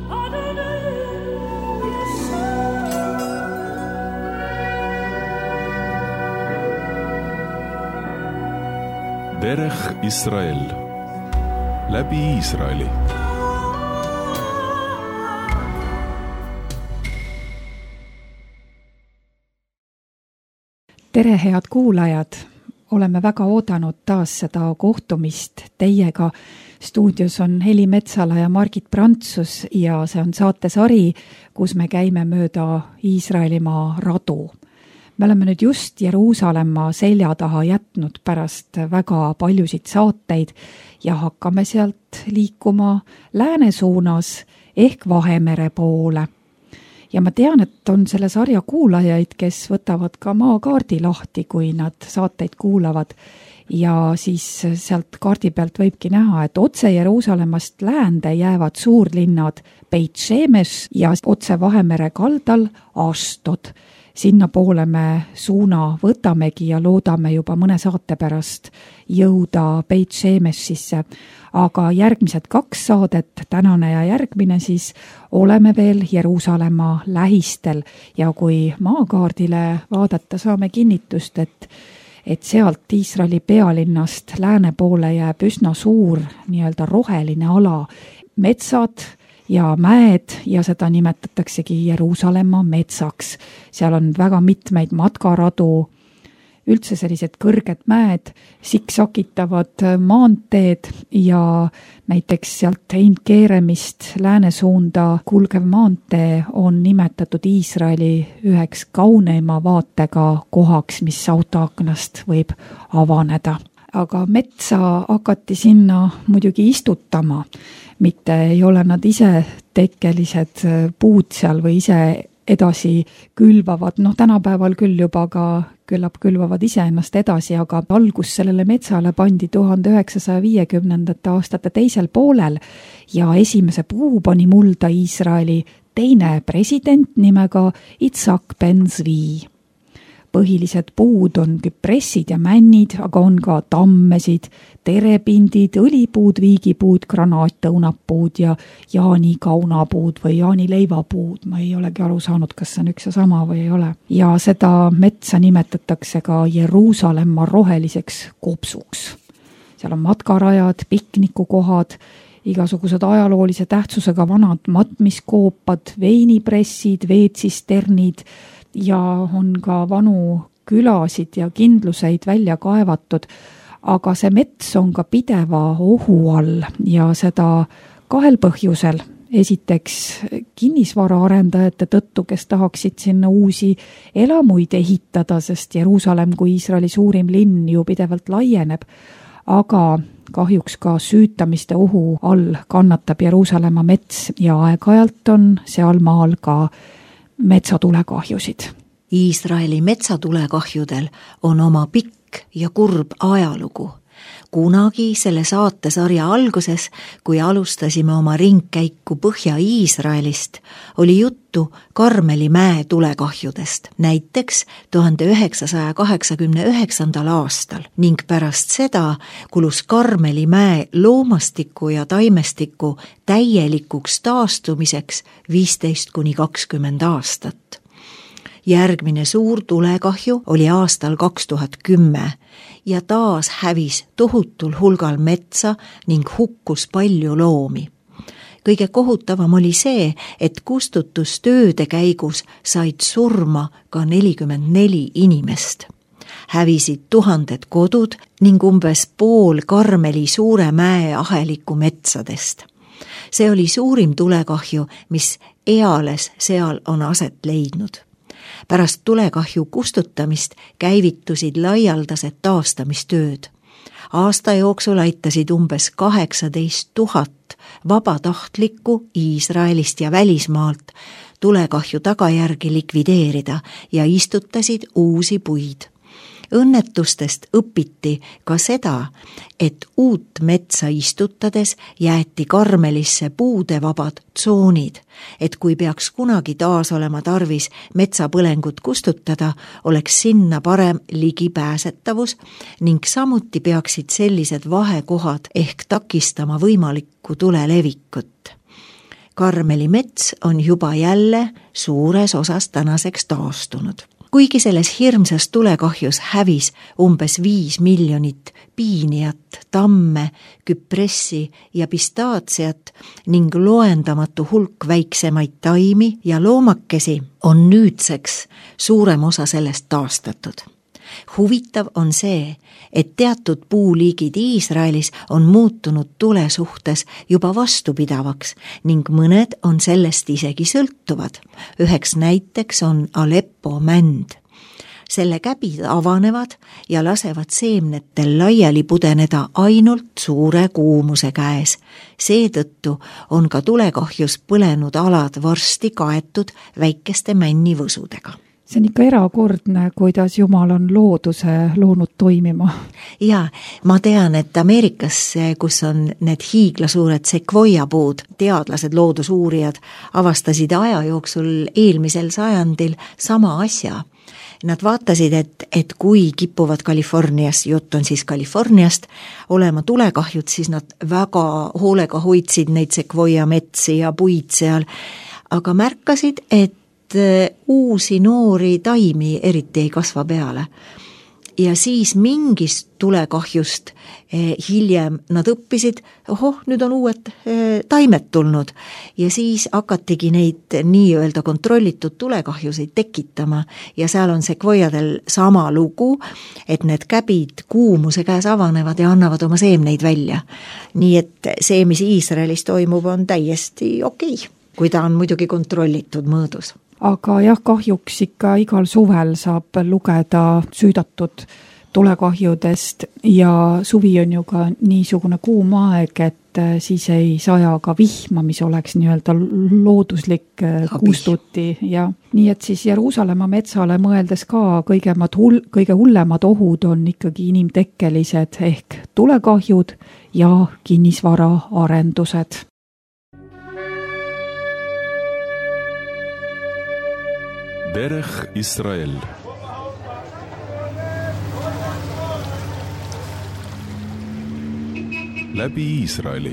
דרך ישראל, läbi Iisraeli. Tere, head kuulajad! Oleme väga oodanud taas seda kohtumist teiega. Stuudios on Heli Metsala ja Margit Prantsus ja see on saatesari, kus me käime mööda Iisraelimaa radu. Me oleme nüüd just Jeruusalemma selja taha jätnud pärast väga paljusid saateid ja hakkame sealt liikuma lääne suunas ehk Vahemere poole. Ja ma tean, et on selle sarja kuulajaid, kes võtavad ka maakaardi lahti, kui nad saateid kuulavad. Ja siis sealt kaardi pealt võibki näha, et otse Jeruusalemmast läände jäävad suurlinnad Beit Shemesh ja otse Vahemere kaldal Ashdod. Sinna poole me suuna võtamegi ja loodame juba mõne saate pärast jõuda Beit Shemeshisse. Aga järgmised 2 saadet, tänane ja järgmine siis, oleme veel Jeruusalemma lähistel. Ja kui maakaardile vaadata, saame kinnitust, et sealt Iisraeli pealinnast lääne poole jääb üsna suur nii-öelda roheline ala, metsad ja mäed ja seda nimetataksegi Jeruusalemma metsaks. Seal on väga mitmeid matkaradu, üldse sellised kõrged mäed, siksakitavad maanteed ja näiteks sealt Ein-Keremist lääne suunda kulgev maantee on nimetatud Iisraeli üheks kauneima vaatega kohaks, mis autoaknast võib avaneda. Aga metsa hakati sinna muidugi istutama, mitte ei ole nad ise tekkelised puud seal või ise edasi külvavad. Tänapäeval küll juba ka küllap külvavad ise ennast edasi, aga algus sellele metsale pandi 1950. aastate teisel poolel ja esimese puu pani mulda Iisraeli teine president nimega Itzhak Ben-Zvi. Põhilised puud on küpressid ja männid, aga on ka tammesid, terepindid, õlipuud, viigipuud, granaatõunapuud ja jaanikaunapuud või jaanileivapuud. Ma ei olegi aru saanud, kas see on üks ja sama või ei ole. Ja seda metsa nimetatakse ka Jeruusalemma roheliseks kopsuks. Seal on matkarajad, piknikukohad, igasugused ajaloolise tähtsusega vanad matmiskoopad, veinipressid, veetsisternid, ja on ka vanu külasid ja kindluseid välja kaevatud, aga see mets on ka pideva ohu all ja seda 2 põhjusel. Esiteks kinnisvaraarendajate tõttu, kes tahaksid sinna uusi elamuid ehitada, sest Jeruusalemm kui Iisraeli suurim linn ju pidevalt laieneb, aga kahjuks ka süütamiste ohu all kannatab Jeruusalemma mets ja aeg-ajalt on seal maal ka metsatulekahjusid. Iisraeli metsatulekahjudel on oma pikk ja kurb ajalugu. Kunagi selle saatesarja alguses, kui alustasime oma ringkäiku Põhja-Iisraelist, oli juttu Karmeli mäe tulekahjudest, näiteks 1989. aastal ning pärast seda kulus Karmeli mäe loomastiku ja taimestiku täielikuks taastumiseks 15–20 aastat. Järgmine suur tulekahju oli aastal 2010 ja taas hävis tohutul hulgal metsa ning hukkus palju loomi. Kõige kohutavam oli see, et kustutustööde käigus said surma ka 44 inimest. Hävisid 1000 kodud ning umbes pool Karmeli suure mäe aheliku metsadest. See oli suurim tulekahju, mis eales seal on aset leidnud. Pärast tulekahju kustutamist käivitusid laialdased taastamistööd. Aasta jooksul aitasid umbes 18 000 vabatahtlikku Iisraelist ja välismaalt tulekahju tagajärgi likvideerida ja istutasid uusi puid. Õnnetustest õpiti ka seda, et uut metsa istutades jäeti Karmelisse puudevabad tsoonid, et kui peaks kunagi taas olema tarvis metsapõlengut kustutada, oleks sinna parem ligipääsetavus ning samuti peaksid sellised vahekohad ehk takistama võimalikku tule levikut. Karmeli mets on juba jälle suures osas tänaseks taastunud. Kuigi selles hirmsas tulekahjus hävis umbes 5 miljonit piinijat, tamme, küpressi ja pistaatsiat ning loendamatu hulk väiksemaid taimi ja loomakesi, on nüüdseks suurem osa sellest taastatud. Huvitav on see, et teatud puuliigid Iisraelis on muutunud tule suhtes juba vastupidavaks ning mõned on sellest isegi sõltuvad. Üheks näiteks on Aleppo mänd. Selle käbid avanevad ja lasevad seemnetel laiali pudeneda ainult suure kuumuse käes. Seetõttu on ka tulekahjus põlenud alad varsti kaetud väikeste männivõsudega. See on ikka erakordne, kuidas Jumal on looduse loonud toimima. Ja ma tean, et Ameerikas, kus on need hiiglasuured sekvoiapuud, teadlased, loodusuurijad avastasid aja jooksul eelmisel sajandil sama asja. Nad vaatasid, et kui kipuvad Californias, jutt on siis Californiast, olema tulekahjud, siis nad väga hoolega hoidsid neid sekvoia metsi ja puid seal, aga märkasid, et uusi noori taimi eriti ei kasva peale. Ja siis mingist tulekahjust hiljem nad õppisid, nüüd on uued taimed tulnud ja siis hakatigi neid nii-öelda kontrollitud tulekahjuseid tekitama ja seal on sekvoiadel sama lugu, et need käbid kuumuse käes avanevad ja annavad oma seemneid välja. Nii et see, mis Iisraelis toimub, on täiesti okei, kui ta on muidugi kontrollitud mõõdus. Aga jah, kahjuks ikka igal suvel saab lugeda süüdatud tulekahjudest ja suvi on ju ka niisugune kuum aeg, et siis ei saja ka vihma, mis oleks nii-öelda looduslik kustuti. Ja nii et siis Jeruusalemma metsale mõeldes ka kõige hullemad ohud on ikkagi inimtekkelised ehk tulekahjud ja kinnisvara arendused. דרך ישראל. läbi Iisraeli.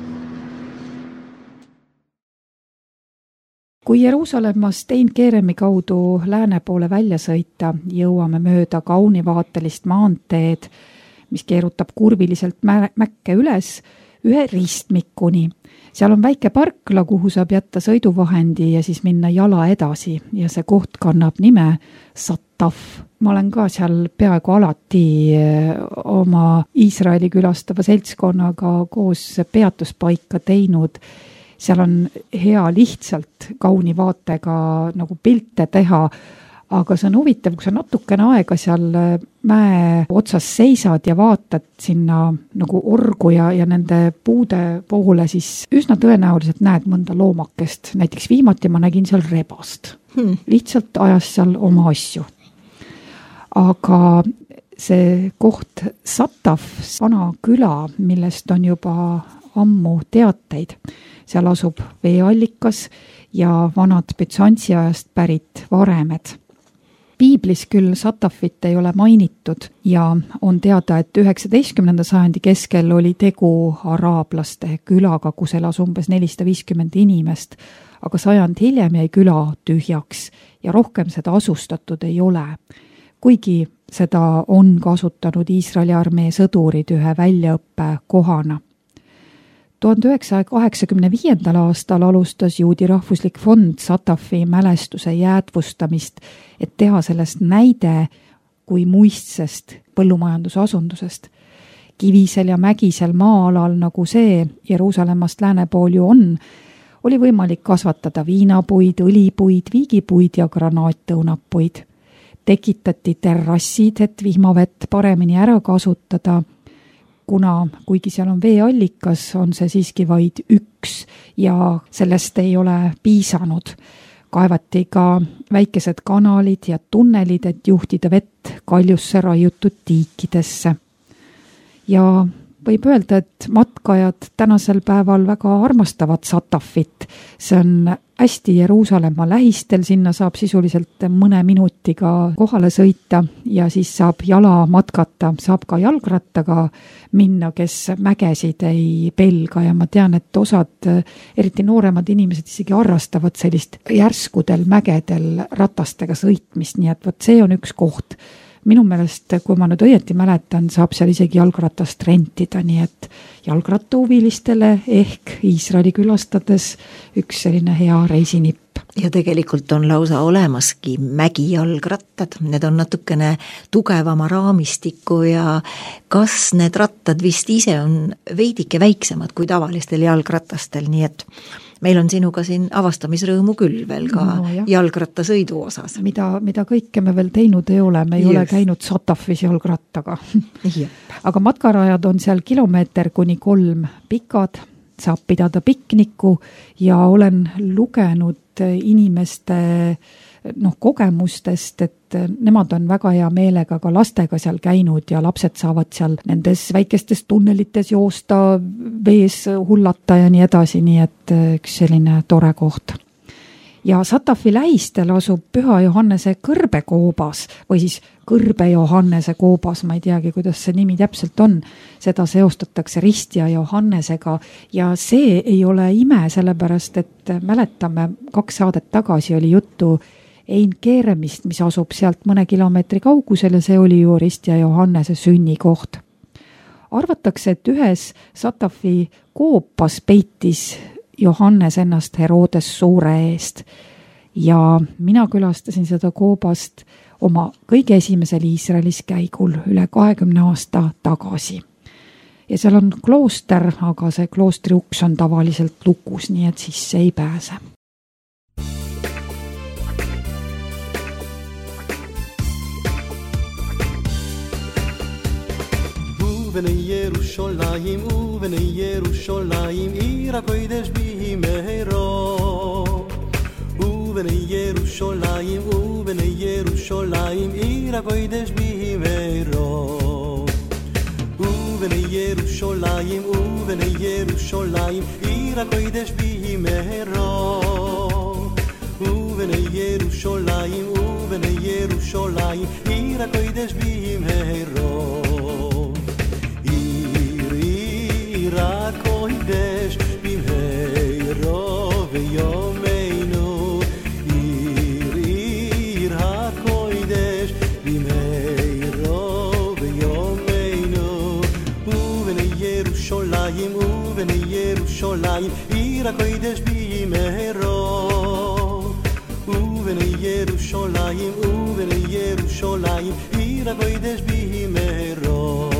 Kui Jeruusalemas Tein-Keeremi kaudu lääne poole välja sõita, jõuame mööda kaunivaatelist maanteed, mis keerutab kurviliselt mäkke üles ühe ristmikuni. Seal on väike parkla, kuhu saab jätta sõiduvahendi ja siis minna jala edasi ja see koht kannab nime Sataf. Ma olen ka seal peaaegu alati oma Iisraeli külastava seltskonnaga koos peatuspaika teinud. Seal on hea lihtsalt kauni vaatega nagu pilte teha, aga see on huvitav, kui sa natukene aega seal mäe otsas seisad ja vaatad sinna nagu orgu ja nende puude poole, siis üsna tõenäoliselt näed mõnda loomakest. Näiteks viimati ma nägin seal rebast. Lihtsalt ajas seal oma asju. Aga see koht Sataf, vana küla, millest on juba ammu teateid, seal asub veeallikas ja vanad Bütsantsi ajast pärit varemed. Piiblis küll Satafit ei ole mainitud ja on teada, et 19. sajandi keskel oli tegu araablaste külaga, kus elas umbes 450 inimest, aga sajand hiljem jäi küla tühjaks ja rohkem seda asustatud ei ole. Kuigi seda on kasutanud Iisraeli armee sõdurid ühe väljaõppe kohana. 1985. aastal alustas Juudi rahvuslik fond Satafi mälestuse jäädvustamist, et teha sellest näide kui muistsest põllumajandusasundusest. Kivisel ja mägisel maa-alal, nagu see Jeruusalemmast lääne pool ju on, oli võimalik kasvatada viinapuid, õlipuid, viigipuid ja granaattõunapuid. Tekitati terrassid, et vihmavett paremini ära kasutada, kuna kuigi seal on veeallikas, on see siiski vaid üks ja sellest ei ole piisanud. Kaevati ka väikesed kanalid ja tunnelid, et juhtida vett kaljusse raiutud tiikidesse. Ja võib öelda, et matkajad tänasel päeval väga armastavad Zatafit. See on hästi Jeruusalemma lähistel, sinna saab sisuliselt mõne minutiga kohale sõita ja siis saab jala matkata, saab ka jalgrattaga minna, kes mägesid ei pelga ja ma tean, et osad, eriti nooremad inimesed isegi harrastavad sellist järskudel mägedel ratastega sõitmist, nii et vot see on üks koht. Minu meelest, kui ma nüüd õieti mäletan, saab seal isegi jalgratast rentida, nii et jalgrattahuvilistele ehk Iisraeli külastades üks selline hea reisinipp. Ja tegelikult on lausa olemaski mägijalgrattad, need on natukene tugevama raamistiku ja kas need rattad vist ise on veidike väiksemad kui tavalistel jalgratastel, nii et meil on sinuga siin avastamisrõõmu küll veel ka jalgrattasõidu osas. Mida kõike me veel teinud ei ole, me ei ole käinud Zatafis jalgrattaga. Aga matkarajad on seal kilomeeter kuni 3 pikad, saab pidada pikniku ja olen lugenud inimeste kogemustest, et nemad on väga hea meelega ka lastega seal käinud ja lapsed saavad seal nendes väikestes tunnelites joosta, vees hullata ja nii edasi, nii et üks selline tore koht. Ja Zatafi lähistel asub Püha Johannese kõrbekoobas või siis Kõrbe Johannese koobas, ma ei teagi, kuidas see nimi täpselt on, seda seostatakse Ristja Johannesega ja see ei ole ime, sellepärast et mäletame, 2 saadet tagasi oli juttu Ein Keremist, mis asub sealt mõne kilomeetri kaugusel ja see oli ju Ristja Johannese sünnikoht. Arvatakse, et ühes Zatafi koopas peitis Johannes ennast Herodes suure eest ja mina külastasin seda koobast oma kõige esimesel Iisraelis käigul üle 20 aasta tagasi. Ja seal on klooster, aga see kloostri uks on tavaliselt lukus, nii et sisse ei pääse. ובני ירושלים ובני ירושלים עיר הקודש בי מהרו ובני ירושלים ובני ירושלים עיר הקודש בי מהרו ובני ירושלים ובני ירושלים עיר הקודש בי מהרו ובני ירושלים ובני ירושלים עיר הקודש בי מהרו הקודש במהרו ויומנו עיר הקודש במהרו ויומנו ובני ירושלים ובני ירושלים עיר הקודש במהרו ובני ירושלים ובני ירושלים עיר הקודש במהרו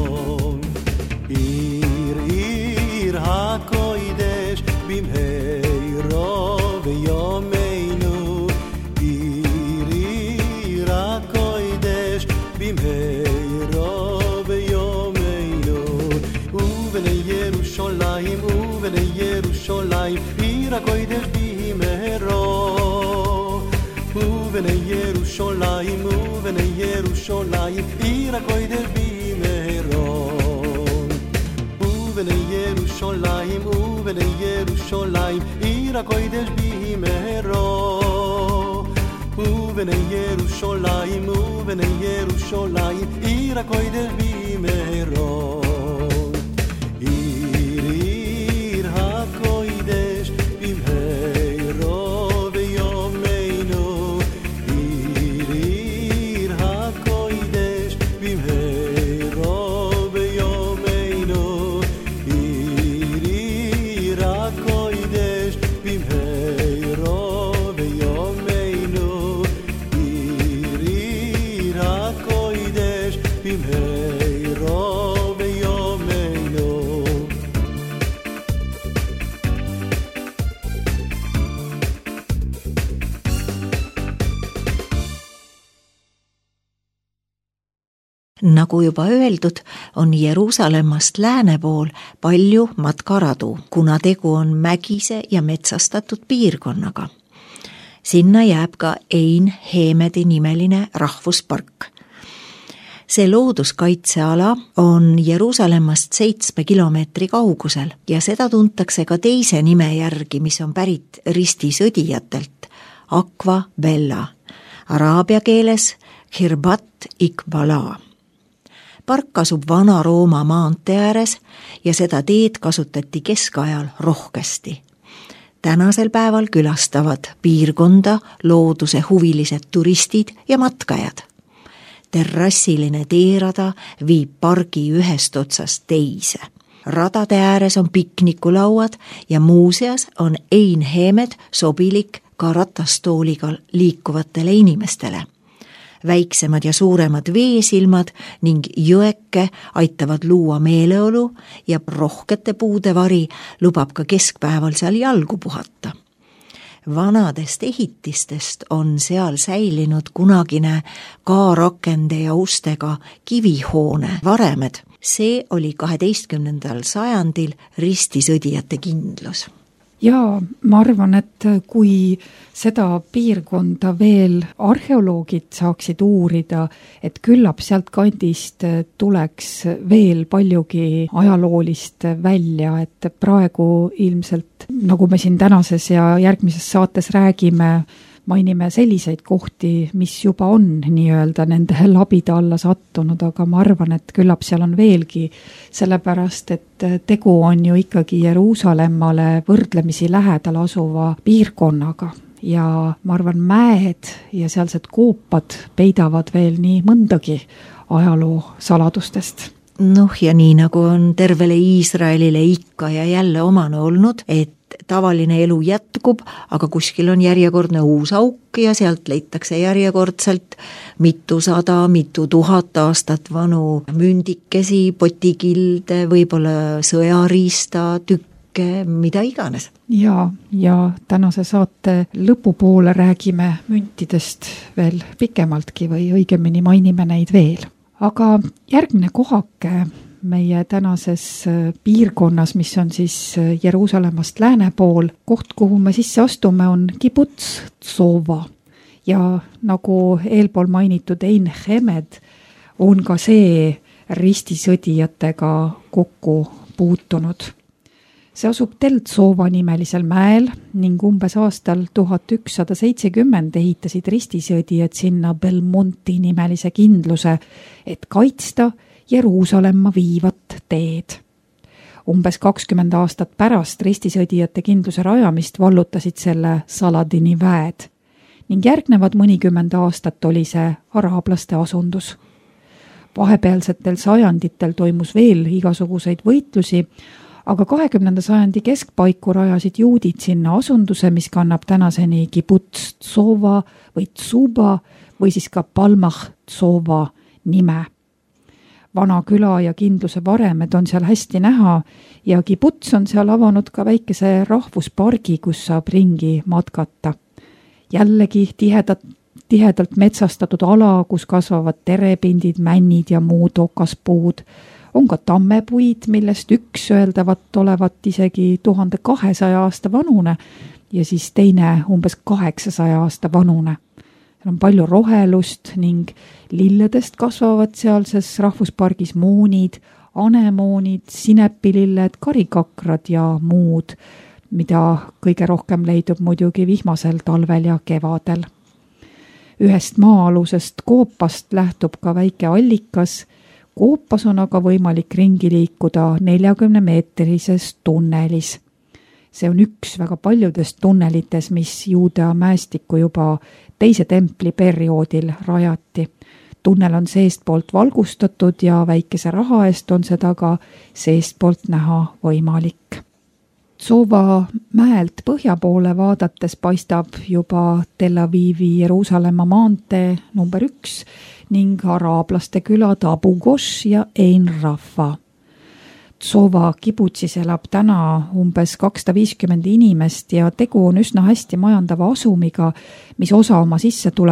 הקודש במהרו ויומנו עיר הקודש במהרו ויומנו ובני ירושלים ובני ירושלים עיר הקודש במהרו ובני ירושלים ובני ירושלים עיר הקודש במהרו ובני ירושלים ובני ירושלים עיר הקודש במהרו ובני ירושלים ובני ירושלים עיר הקודש במהרו עיר הקודש במהרו ויומנו עיר הקודש במהרו ויומנו הקודש במהרו ויומנו עיר הקודש במהרו ויומנו Nagu juba öeldud, on Jeruusalemmast lääne pool palju matkaradu, kuna tegu on mägise ja metsastatud piirkonnaga. Sinna jääb ka Ein Hemedi nimeline rahvuspark. See looduskaitseala on Jeruusalemmast 7 kilomeetri kaugusel ja seda tuntakse ka teise nime järgi, mis on pärit ristisõdijatelt, Aqwa Bella, araabia keeles Khirbat Iqbala. Park asub Vana-Rooma maantee ääres ja seda teed kasutati keskajal rohkesti. Tänasel päeval külastavad piirkonda looduse huvilised turistid ja matkajad. Terrassiline teerada viib pargi ühest otsast teise. Radade ääres on piknikulauad ja muuseas on einheemed sobilik ka ratastooliga liikuvatele inimestele. Väiksemad ja suuremad veesilmad ning jõeke aitavad luua meeleolu ja rohkete puude vari lubab ka keskpäeval seal jalgu puhata. Vanadest ehitistest on seal säilinud kunagine kaarakende ja ustega kivihoone varemed. See oli 12. sajandil ristisõdijate kindlus. Jaa, ma arvan, et kui seda piirkonda veel arheoloogid saaksid uurida, et küllap sealt kandist tuleks veel paljugi ajaloolist välja, et praegu ilmselt, nagu me siin tänases ja järgmises saates räägime, mainime selliseid kohti, mis juba on nii-öelda nende labide alla sattunud, aga ma arvan, et küllap seal on veelgi, sellepärast, et tegu on ju ikkagi Jeruusalemmale võrdlemisi lähedal asuva piirkonnaga ja ma arvan, mäed ja sealsed koopad peidavad veel nii mõndagi ajaloo saladustest. Ja nii nagu on tervele Iisraelile ikka ja jälle omane olnud, et tavaline elu jätkub, aga kuskil on järjekordne uus auk ja sealt leitakse järjekordselt mitu tuhat aastat vanu mündikesi, potikilde, võib-olla sõjariista, tükke, mida iganes. Ja tänase saate lõpupoole räägime müntidest veel pikemaltki või õigemini mainime neid veel. Aga järgmine kohake meie tänases piirkonnas, mis on siis Jeruusalemmast lääne pool, koht, kuhu me sisse astume, on Kibuts Tzova. Ja nagu eelpool mainitud Ein Hemed on ka see ristisõdijatega kokku puutunud. See asub Tel Tzova nimelisel mäel ning umbes aastal 1170 ehitasid ristisõdijad sinna Belmonti nimelise kindluse, et kaitsta Jeruusalemma viivat teed. Umbes 20 aastat pärast ristisõdijate kindluse rajamist vallutasid selle Saladini väed ning järgnevad mõnikümmend aastat oli see araablaste asundus. Vahepealsetel sajanditel toimus veel igasuguseid võitlusi, aga 20. sajandi keskpaiku rajasid juudid sinna asunduse, mis kannab tänaseni Kibuts Tzova või Tsuba või siis ka Palmach Tzova nime. Vana küla ja kindluse varemed on seal hästi näha ja Kibuts on seal avanud ka väikese rahvuspargi, kus saab ringi matkata. Jällegi tihedalt metsastatud ala, kus kasvavad terepindid, männid ja muud okaspuud. On ka tammepuid, millest üks öeldavat olevat isegi 1200 aasta vanune ja siis teine umbes 800 aasta vanune. Seal on palju rohelust ning lilledest kasvavad sealses rahvuspargis moonid, anemoonid, sinepililled, karikakrad ja muud, mida kõige rohkem leidub muidugi vihmasel talvel ja kevadel. Ühest maa-alusest koopast lähtub ka väike allikas. Koopas on aga võimalik ringi liikuda 40-meetrises tunnelis. See on üks väga paljudest tunnelites, mis Juudea mäestikku juba teise templi perioodil rajati. Tunnel on seestpoolt valgustatud ja väikese raha eest on seda ka seestpoolt näha võimalik. Tzova mäelt põhja poole vaadates paistab juba Tel Avivi Jeruusalemma maantee number 1 ning araablaste külad Abu Ghosh ja Ein Rafa. Tzova kibutsis elab täna umbes 250 inimest ja tegu on üsna hästi majandava asumiga, mis osa oma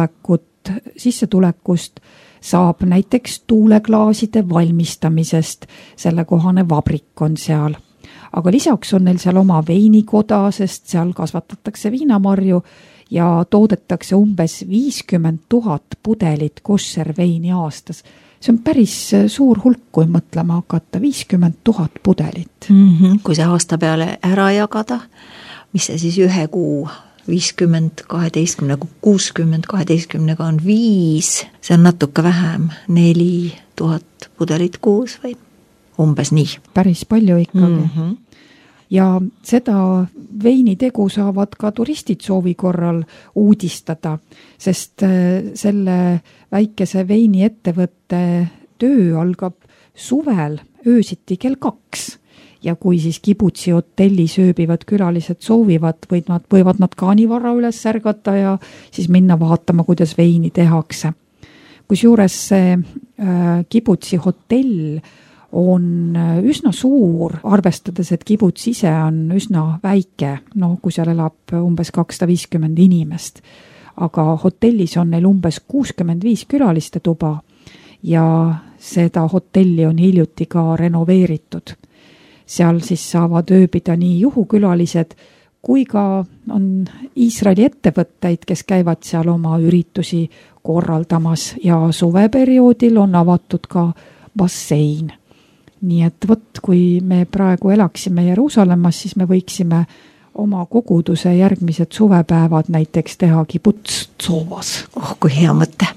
sissetulekust saab näiteks tuuleklaaside valmistamisest, sellekohane vabrik on seal. Aga lisaks on neil seal oma veinikoda, sest seal kasvatatakse viinamarju ja toodetakse umbes 50 000 pudelit kosherveini aastas. see on päris suur hulk, kui mõtlema hakata, 50 000 pudelit. Kui see aasta peale ära jagada, mis see siis ühe kuu 50, 12, 60, 12 on 5, see on natuke vähem, 4000 pudelit kuus või umbes nii. Päris palju ikkagi. Ja seda veinitegu saavad ka turistid soovi korral uudistada, sest selle väikese veiniettevõtte töö algab suvel öösiti kell 2. Ja kui siis kibutsi hotelli sööbivad külalised soovivad, võivad nad kaanivarra üles ärgata ja siis minna vaatama, kuidas veini tehakse. Kusjuures see kibutsi hotell on üsna suur, arvestades, et kibuts ise on üsna väike, kui seal elab umbes 250 inimest. Aga hotellis on neil umbes 65 külaliste tuba ja seda hotelli on hiljuti ka renoveeritud. Seal siis saavad ööbida nii juhukülalised kui ka on Iisraeli ettevõtteid, kes käivad seal oma üritusi korraldamas ja suveperioodil on avatud ka bassein. Nii et kui me praegu elaksime Jeruusalemmas, siis me võiksime oma koguduse järgmised suvepäevad näiteks teha kibuts Tsovas. Kui hea mõte!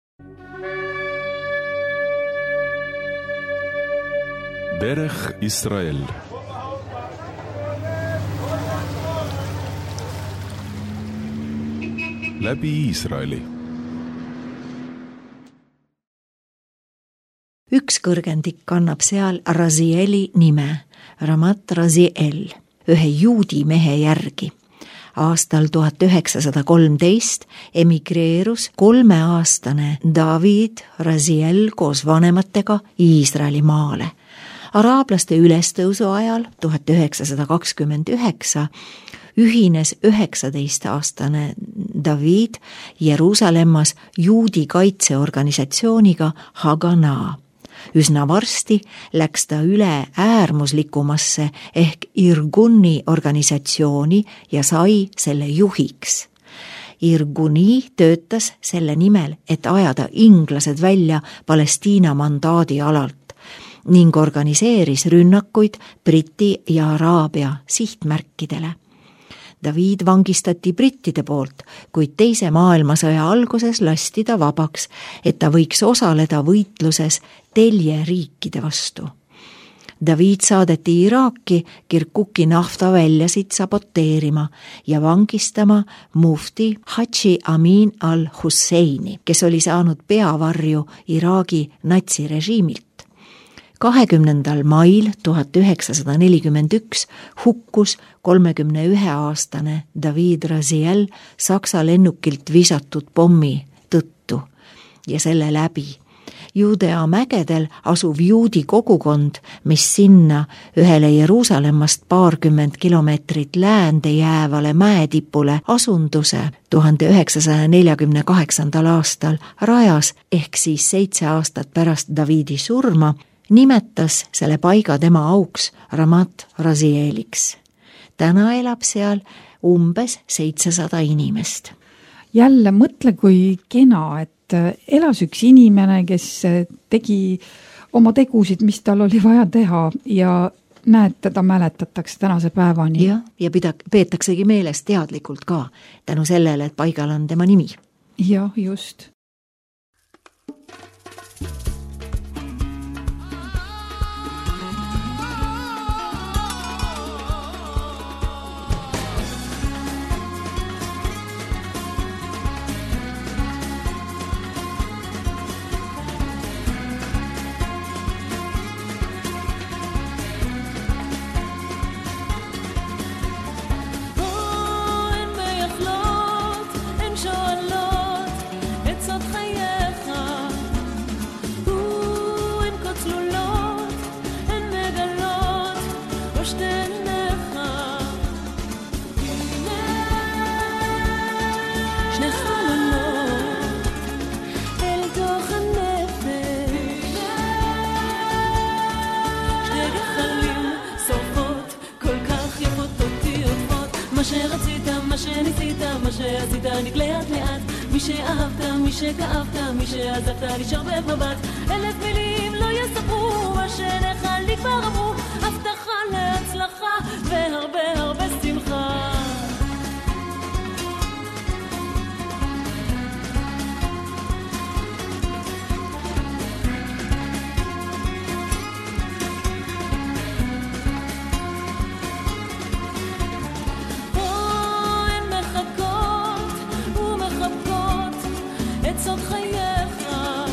דרך ישראל. läbi Iisraeli. Üks kõrgendik kannab seal Razieli nime, Ramat Raziel, ühe juudi mehe järgi. Aastal 1913 emigreerus 3-aastane David Raziel koos vanematega Iisraeli maale. Araablaste ülestõusu ajal 1929 ühines 19-aastane David Jeruusalemmas juudi kaitseorganisatsiooniga Haganah. Üsna varsti läks ta üle äärmuslikumasse ehk Irguni organisatsiooni ja sai selle juhiks. Irguni töötas selle nimel, et ajada inglased välja Palestiina mandaadi alalt ning organiseeris rünnakuid Briti ja Araabia sihtmärkidele. David vangistati brittide poolt, kuid teise maailmasõja alguses lasti ta vabaks, et ta võiks osaleda võitluses telje riikide vastu. David saadeti Iraaki Kirkuki naftaväljasid saboteerima ja vangistama mufti Hadži Amin al-Husseini, kes oli saanud peavarju Iraagi natsirežiimilt. 20. mail 1941 hukkus 31-aastane David Raziel Saksa lennukilt visatud pommi tõttu ja selle läbi. Judea mägedel asuv juudi kogukond, mis sinna ühele Jeruusalemmast 20 kilomeetrit läände jäävale mäetipule asunduse 1948. aastal rajas ehk siis 7 aastat pärast Davidi surma, nimetas selle paiga tema auks Ramat Razieliks. Täna elab seal umbes 700 inimest. Jälle mõtle, kui kena, et elas üks inimene, kes tegi oma tegusid, mis tal oli vaja teha ja näed, teda mäletatakse tänase päevani. Ja peetaksegi meeles teadlikult ka tänu sellele, et paigal on tema nimi. Jah, just. מה שרצית, מה שניסית, מה שעשית, נגלה לאט לאט מי שאהבת, מי שכאבת, מי שעזבת, נשאר במבט. 1000 מילים לא יספרו מה שנך לי כבר אמרו. הבטחה להצלחה והרבה הרבה שמחה. סוד חייך,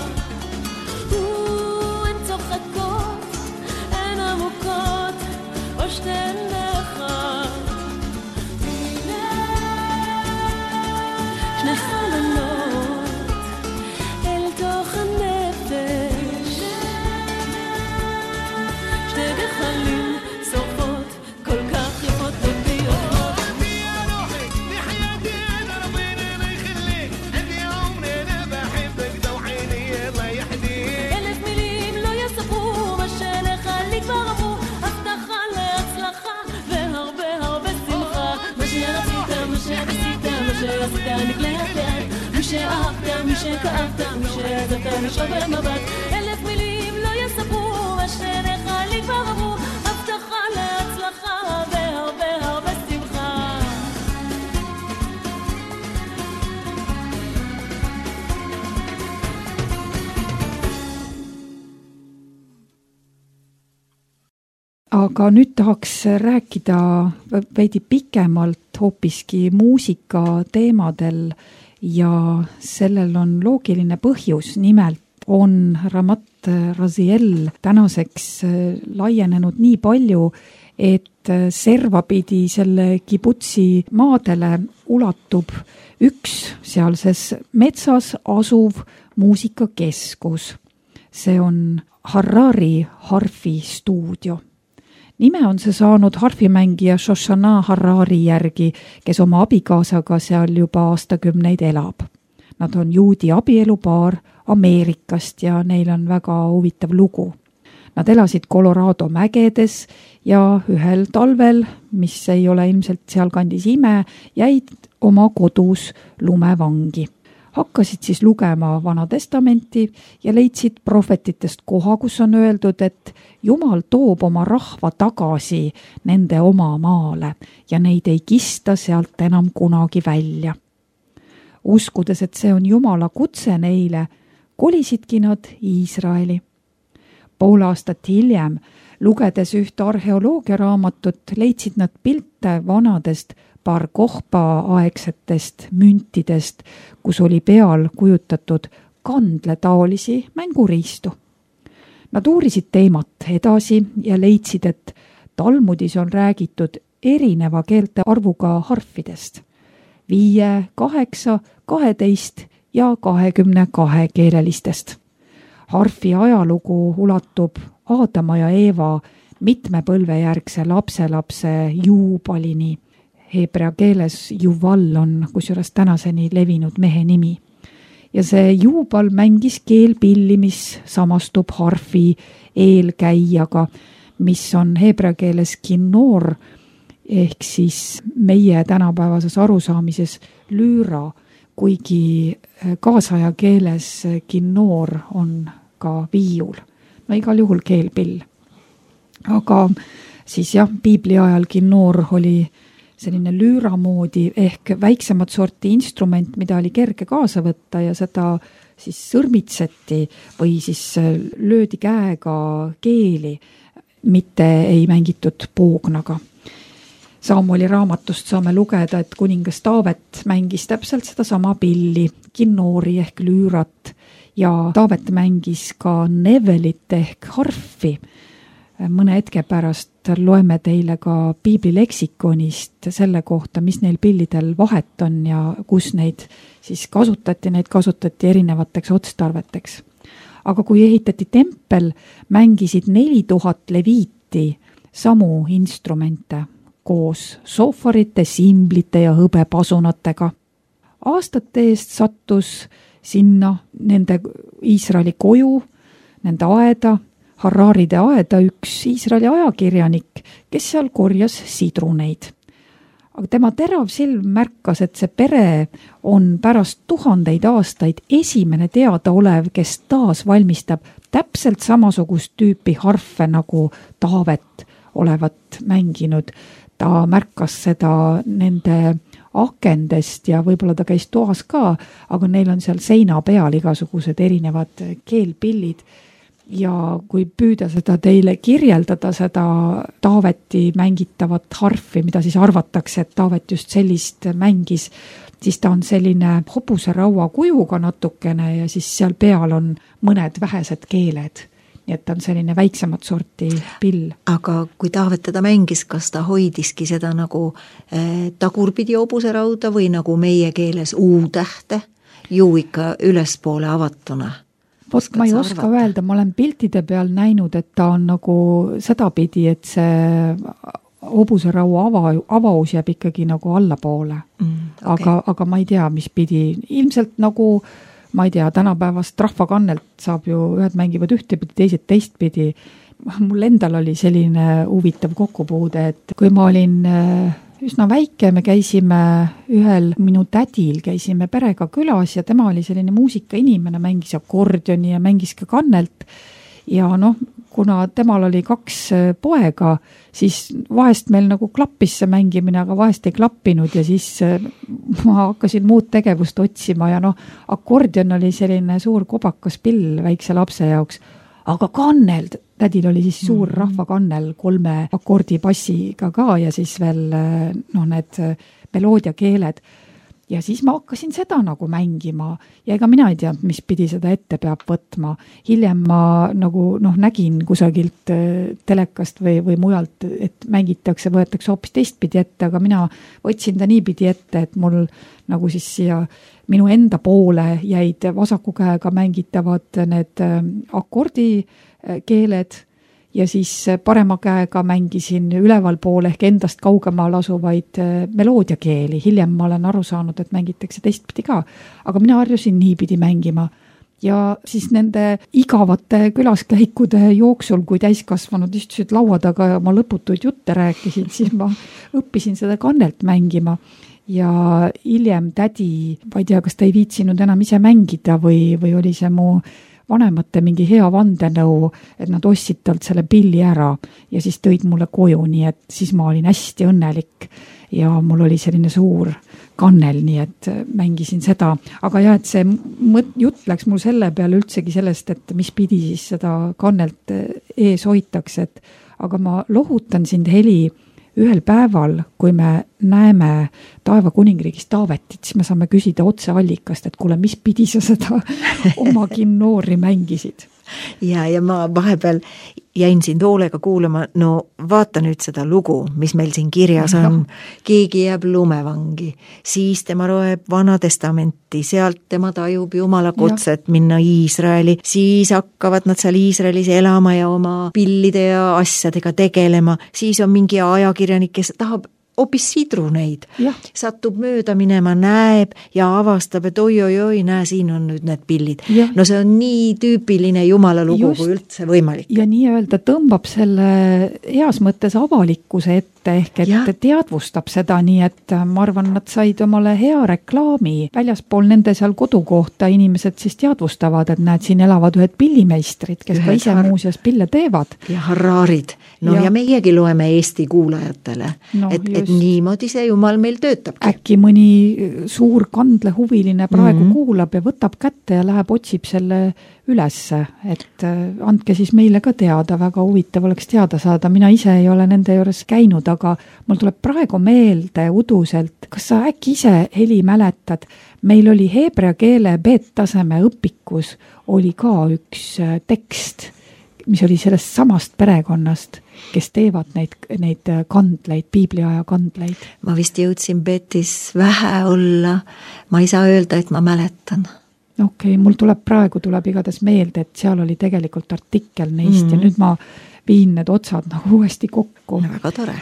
הן צוחקות, הן עמוקות, או שתיהן לך. שני חלונות אל תוך הנפש, שני גחלים שורפות כל כך יפות ובירות. מי שאהבת, מי שכאבת, מי שעזבת, נשאר במבט. 1000 מילים לא יספרו מה שנך לי כבר אמרו. הבטחה להצלחה והרבה הרבה שמחה. Aga nüüd tahaks rääkida veidi pikemalt hoopiski muusika teemadel ja sellel on loogiline põhjus. Nimelt on Ramat Raziel tänaseks laienenud nii palju, et servapidi selle kibutsi maadele ulatub üks sealses metsas asuv muusikakeskus. See on Harari harfistuudio. Nime on see saanud harfimängija Shoshana Harari järgi, kes oma abikaasaga seal juba aastakümneid elab. Nad on juudi abielupaar Ameerikast ja neil on väga huvitav lugu. Nad elasid Colorado mägedes ja ühel talvel, mis ei ole ilmselt sealkandis ime, jäid oma kodus lumevangi. Hakkasid siis lugema Vana Testamenti ja leidsid prohvetitest koha, kus on öeldud, et Jumal toob oma rahva tagasi nende oma maale ja neid ei kista sealt enam kunagi välja. Uskudes, et see on Jumala kutse neile, kolisidki nad Iisraeli. Pool aastat hiljem, lugedes ühte arheoloogiaraamatut, leidsid nad pilte vanadest Bar Kokhba aegsetest müntidest, kus oli peal kujutatud kandletaolisi mänguriistu. Nad uurisid teemat edasi ja leidsid, et Talmudis on räägitud erineva keelte arvuga harfidest. 5, 8, 12 ja 22 keelelistest. Harfi ajalugu ulatub Aadama ja Eeva mitme põlvejärgse lapselapse Juubalini. Heebrea keeles Juval on kusjuures tänaseni levinud mehe nimi. Ja see Juubal mängis keelpilli, mis samastub harfi eelkäijaga, mis on heebrea keeles kinnoor, ehk siis meie tänapäevases arusaamises lüüra, kuigi kaasaja keeles kinnoor on ka viiul. No igal juhul keelpill. Aga siis jah, piibli ajal kinnoor oli selline lüüra moodi ehk väiksemat sorti instrument, mida oli kerge kaasa võtta ja seda siis sõrmitseti või siis löödi käega keeli, mitte ei mängitud poognaga. Samueli raamatust saame lugeda, et kuningas Taavet mängis täpselt seda sama pilli, kinnoori ehk lüürat ja Taavet mängis ka nevelit ehk harfi. Mõne hetke pärast loeme teile ka piibli leksikonist selle kohta, mis neil pillidel vahet on ja kus neid siis kasutati. Neid kasutati erinevateks otstarveteks. Aga kui ehitati tempel, mängisid 4000 leviiti samu instrumente koos soofarite, simblite ja hõbepasunatega. Aastate eest sattus sinna nende Iisraeli koju, nende aeda, Hararide aeda üks Iisraeli ajakirjanik, kes seal korjas sidruneid. aga tema terav silm märkas, et see pere on pärast 1000 aastaid esimene teadaolev, kes taas valmistab täpselt samasugust tüüpi harfe, nagu Taavet olevat mänginud. Ta märkas seda nende akendest ja võib-olla ta käis toas ka, aga neil on seal seina peal igasugused erinevad keelpillid. Ja kui püüda seda teile kirjeldada, seda Taaveti mängitavat harfi, mida siis arvatakse, et Taavet just sellist mängis, siis ta on selline hobuseraua kujuga natukene ja siis seal peal on mõned vähesed keeled. Nii et ta on selline väiksemat sorti pill. Aga kui Taavet teda mängis, kas ta hoidiski seda nagu tagurpidi hobuserauda või nagu meie keeles U-tähte ju ikka ülespoole avatuna? Ma ei oska öelda, ma olen piltide peal näinud, et ta on nagu sedapidi, et see hobuseraua avaus jääb ikkagi nagu allapoole. Okay. Aga ma ei tea, mis pidi. Ilmselt nagu, ma ei tea, tänapäevast rahvakannelt saab ju, ühed mängivad ühtepidi, teised teistpidi. Mul endal oli selline huvitav kokkupuude, et kui ma olin üsna väike, me käisime minu tädil käisime perega külas ja tema oli selline muusikainimene, mängis akordioni ja mängis ka kannelt. Ja kuna temal oli 2 poega, siis vahest meil nagu klappis see mängimine, aga vahest ei klappinud ja siis ma hakkasin muud tegevust otsima ja akordion oli selline suur kobakas pill väikse lapse jaoks. Aga kannel, tädil oli siis suur rahvakannel 3 akordi bassiga ka ja siis veel need meloodiakeeled. Ja siis ma hakkasin seda nagu mängima ja ega mina ei teadnud, mis pidi seda ette peab võtma. Hiljem ma nagu nägin kusagilt telekast või mujalt, et mängitakse, võetakse hoopis teistpidi ette, aga mina võtsin ta niipidi ette, et mul nagu siis siia minu enda poole jäid vasaku käega mängitavad need akordikeeled ja siis parema käega mängisin üleval poole ehk endast kaugemal asuvaid meloodiakeeli. Hiljem ma olen aru saanud, et mängitakse teistpidi ka, aga mina harjusin niipidi mängima. Ja siis nende igavate külaskäikude jooksul, kui täiskasvanud istusid laua taga ja ma lõputuid jutte rääkisin, siis ma õppisin seda kannelt mängima. Ja hiljem tädi, ma ei tea, kas ta ei viitsinud enam ise mängida või oli see mu vanemate mingi hea vandenõu, et nad ostsid talt selle pilli ära ja siis tõid mulle koju, nii et siis ma olin hästi õnnelik ja mul oli selline suur kannel, nii et mängisin seda. Aga jah, et see jutt läks mul selle peale üldsegi sellest, et mis pidi siis seda kannelt ees hoitakse, et aga ma lohutan sind, Heli, ühel päeval, kui me näeme Taeva kuningriigis Taavetit, siis me saame küsida otse allikast, et kuule, mis pidi sa seda omagi noori mängisid? Ja ma vahepeal jäin sind hoolega kuulama, vaata nüüd seda lugu, mis meil siin kirjas on. Keegi jääb lumevangi, siis tema loeb Vana Testamenti, sealt tema tajub Jumala kutset minna Iisraeli, siis hakkavad nad seal Iisraelis elama ja oma pillide ja asjadega tegelema, siis on mingi ajakirjanik, kes tahab hoopis sidruneid, satub mööda minema, näeb ja avastab, et oi, näe, siin on nüüd need pillid. No see on nii tüüpiline Jumala lugu, kui üldse võimalik. Ja nii-öelda tõmbab selle heas mõttes avalikkuse ette, ehk et teadvustab seda, nii et ma arvan, nad said omale hea reklaami. Väljaspool nende seal kodukohta inimesed siis teadvustavad, et näed, siin elavad ühed pillimeistrid, kes ka ise muuseas pille teevad. Ja harraarid. Ja meiegi loeme Eesti kuulajatele, et niimoodi see Jumal meil töötab. Äkki mõni suur kandlehuviline praegu kuulab ja võtab kätte ja läheb otsib selle ülesse, et andke siis meile ka teada, väga huvitav oleks teada saada. Mina ise ei ole nende juures käinud, aga mul tuleb praegu meelde uduselt, kas sa äkki ise, Heli, mäletad, meil oli heebrea keele B-taseme õpikus, oli ka üks tekst, mis oli sellest samast perekonnast, kes teevad neid kandleid, piibliaja kandleid. Ma vist jõudsin Betis vähe olla, ma ei saa öelda, et ma mäletan. Okei, mul tuleb igades meelde, et seal oli tegelikult artikkel neist ja nüüd ma viin need otsad nagu uuesti kokku. Väga tore.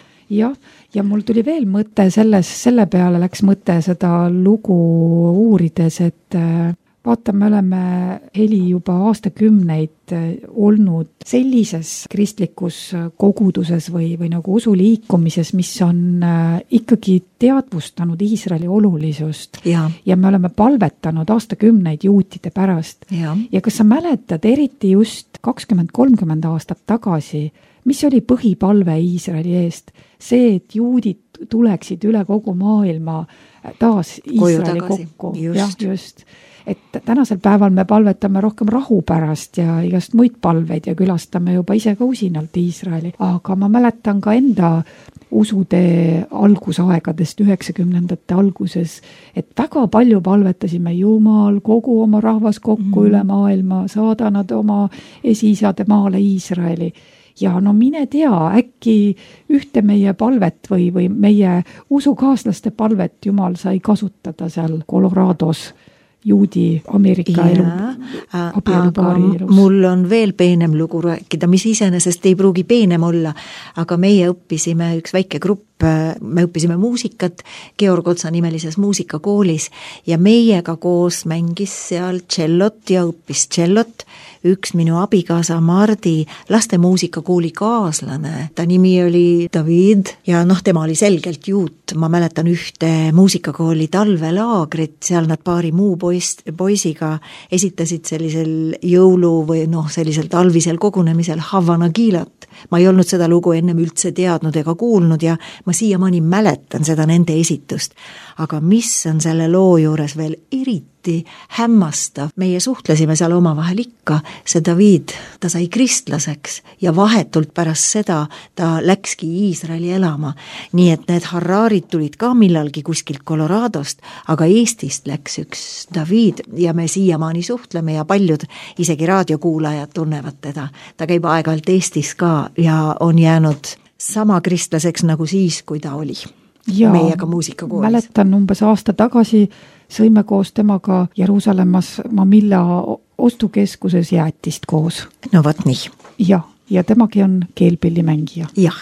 Ja mul tuli veel mõte selle peale läks mõte seda lugu uurides, et vaata, me oleme, Heli, juba aastakümneid olnud sellises kristlikus koguduses või nagu usuliikumises, mis on ikkagi teadvustanud Iisraeli olulisust. Ja me oleme palvetanud aastakümneid juutide pärast. Ja kas sa mäletad eriti just 20-30 aastat tagasi, mis oli põhipalve Iisraeli eest? See, et juudid tuleksid üle kogu maailma taas Iisraeli kokku. Just. Et tänasel päeval me palvetame rohkem rahu pärast ja igast muid palveid ja külastame juba ise ka usinalt Iisraeli. Aga ma mäletan ka enda usutee algusaegadest 90ndate alguses, et väga palju palvetasime Jumal kogu oma rahvas kokku üle maailma, saada nad oma esiisade maale Iisraeli. Ja no mine tea, äkki ühte meie palvet või meie usukaaslaste palvet Jumal sai kasutada seal Colorados juudi Ameerika abielupaari elus. Mul on veel peenem lugu rääkida, mis iseenesest ei pruugi peenem olla, aga meie õppisime, üks väike grupp, me õppisime muusikat Georg Otsa nimelises muusikakoolis ja meiega koos mängis seal tšellot ja õppis tšellot üks minu abikaasa Mardi lastemuusikakooli kaaslane. Ta nimi oli David ja tema oli selgelt juut. Ma mäletan ühte muusikakooli talvelaagrit, seal nad paari muu poisiga esitasid sellisel jõulu või sellisel talvisel kogunemisel Havana Gilat. Ma ei olnud seda lugu ennem üldse teadnud ega kuulnud ja ma siiamaani mäletan seda nende esitust. Aga mis on selle loo juures veel eriti hämmastav? Meie suhtlesime seal omavahel ikka, see David, ta sai kristlaseks ja vahetult pärast seda ta läkski Iisraeli elama. Nii et need Hararid tulid ka millalgi kuskilt Coloradost, aga Eestist läks üks David ja me siiamaani suhtleme ja paljud, isegi raadiokuulajad tunnevad teda. Ta käib aeg-ajalt Eestis ka ja on jäänud sama kristlaseks nagu siis, kui ta oli. Ja meiega muusikakoolis. Mäletan umbes aasta tagasi sõime koos temaga Jeruusalemmas Mamilla ostukeskuses jäätist koos. No võt nii. Ja temagi on keelpillimängija. Jah.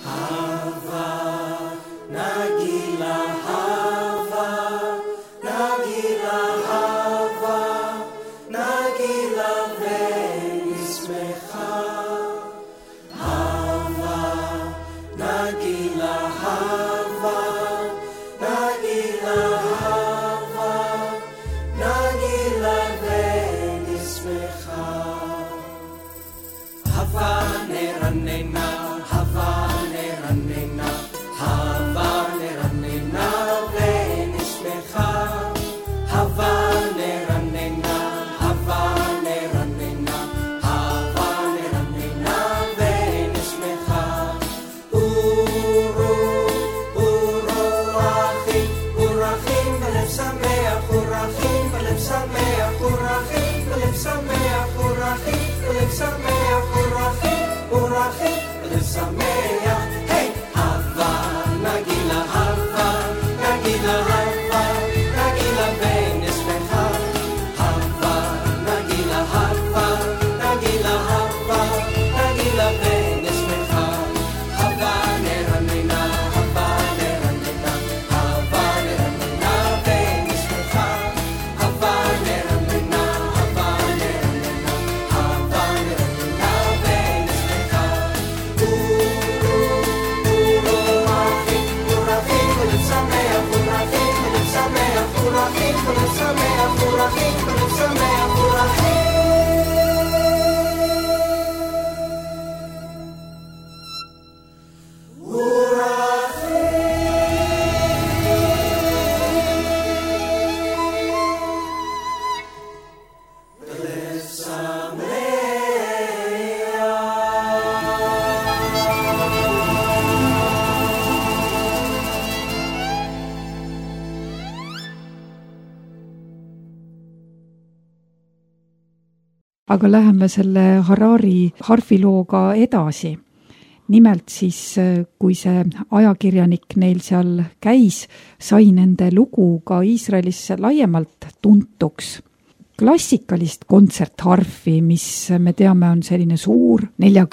Aga läheme selle Harari harfilooga edasi. Nimelt siis, kui see ajakirjanik neil seal käis, sai nende lugu ka Iisraelis laiemalt tuntuks. Klassikalist kontsertharfi, mis me teame on selline suur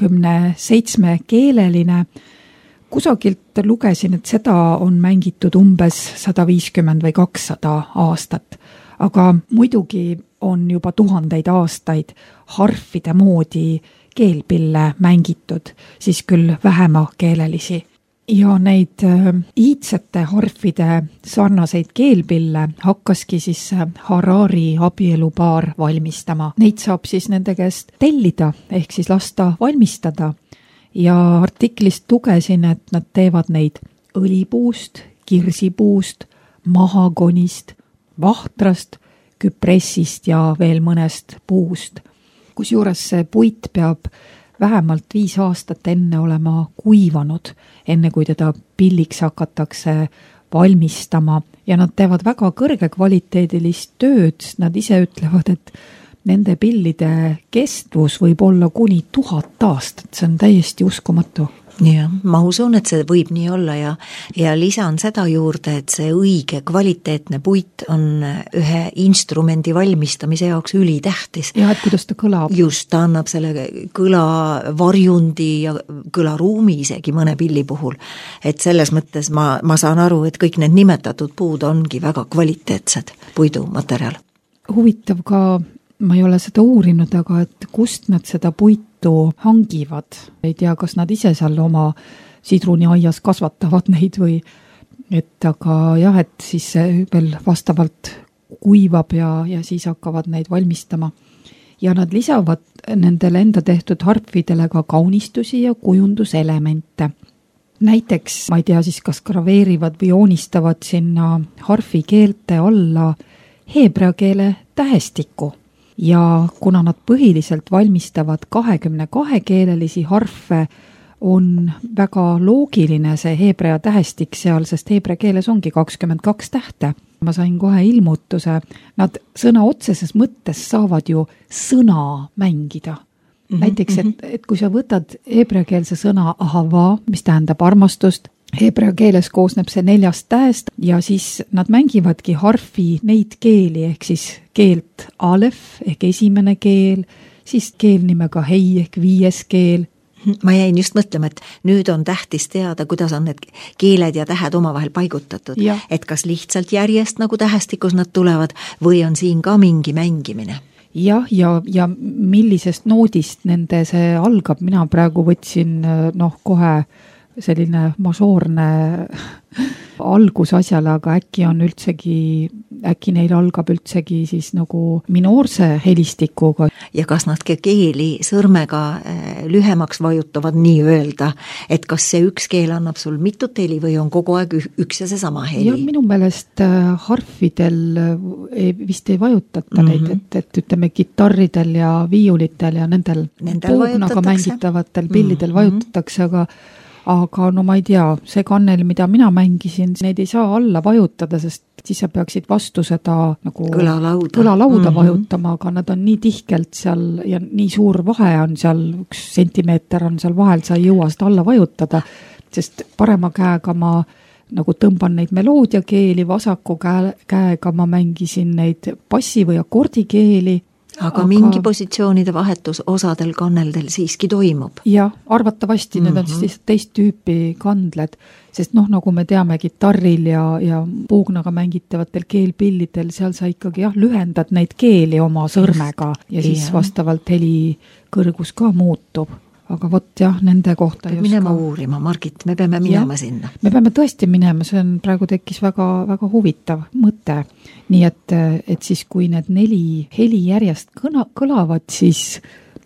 47 keeleline. Kusagilt lugesin, et seda on mängitud umbes 150 või 200 aastat. Aga muidugi on juba tuhandeid aastaid harfide moodi keelpille mängitud, siis küll vähemakeelelisi. Ja neid iidsete harfide sarnaseid keelpille hakkaski siis Harari abielupaar valmistama. Neid saab siis nende käest tellida, ehk siis lasta valmistada. Ja artiklist lugesin, et nad teevad neid õlipuust, kirsipuust, mahagonist, vahtrast, küpressist ja veel mõnest puust. Kusjuures see puit peab vähemalt 5 aastat enne olema kuivanud, enne kui teda pilliks hakatakse valmistama. Ja nad teevad väga kõrge kvaliteedilist tööd, nad ise ütlevad, et nende pillide kestvus võib olla kuni 1000 aastat, see on täiesti uskumatu. Jah, ma usun, et see võib nii olla ja lisan seda juurde, et see õige kvaliteetne puit on ühe instrumendi valmistamise jaoks ülitähtis. Ja et kuidas ta kõlab. Just, ta annab selle kõlavarjundi ja kõlaruumi isegi mõne pilli puhul. Et selles mõttes ma saan aru, et kõik need nimetatud puud ongi väga kvaliteetsed puidumaterjal. Huvitav ka, ma ei ole seda uurinud, aga et kust nad seda puitu hangivad. Ei tea, kas nad ise seal oma sidruniaias kasvatavad neid või et aga jah, et siis see veel vastavalt kuivab ja siis hakkavad neid valmistama. Ja nad lisavad nendele enda tehtud harpidele ka kaunistusi ja kujunduselemente. Näiteks, ma ei tea siis, kas graveerivad või joonistavad sinna harfi keelte alla heebrea keele tähestikku. Ja kuna nad põhiliselt valmistavad 22-keelelisi harfe, on väga loogiline see heebrea tähestik seal, sest heebrea keeles ongi 22 tähte. Ma sain kohe ilmutuse. Nad sõna otseses mõttes saavad ju sõna mängida. Näiteks, et kui sa võtad heebreakeelse sõna ahava, mis tähendab armastust, heebrea keeles koosneb see 4 tähest ja siis nad mängivadki harfi neid keeli, ehk siis keelt alef ehk esimene keel, siis keel nimega hei ehk 5. keel. Ma jäin just mõtlema, et nüüd on tähtis teada, kuidas on need keeled ja tähed omavahel paigutatud. Ja. Et kas lihtsalt järjest nagu tähestikus nad tulevad või on siin ka mingi mängimine? Jah, ja millisest noodist nende see algab, mina praegu võtsin kohe selline mažoorne algusasjale, aga äkki neil algab üldsegi siis nagu minoorse helistikuga. Ja kas nad keeli sõrmega lühemaks vajutavad nii öelda, et kas see üks keel annab sul mitut heli või on kogu aeg üks ja see sama heli? Ja minu meelest harfidel vist ei vajutata neid, et ütleme kitarridel ja viiulitel ja nendel puugnaga mängitavatel pillidel vajutatakse, aga no ma ei tea, see kannel, mida mina mängisin, neid ei saa alla vajutada, sest siis sa peaksid vastu seda nagu kõlalauda vajutama, aga nad on nii tihkelt seal ja nii suur vahe on seal, 1 sentimeeter on seal vahel, sa ei jõua seda alla vajutada, sest parema käega ma nagu tõmban neid meloodiakeeli, vasaku käega ma mängisin neid passi- või akordikeeli. Aga mingi positsioonide vahetus osadel kanneldel siiski toimub. Ja arvatavasti need on siis teist tüüpi kandled, sest nagu me teame kitarril ja puugnaga mängitavatel keelpillidel, seal sa ikkagi lühendad neid keeli oma sõrmega ja siis vastavalt heli kõrgus ka muutub. Aga võt nende kohta ei oska. Minema uurima, Margit, me peame minema sinna. Me peame tõesti minema, see on praegu tekkis väga, väga huvitav mõte. Nii et siis kui need 4 heli järjest kõlavad, siis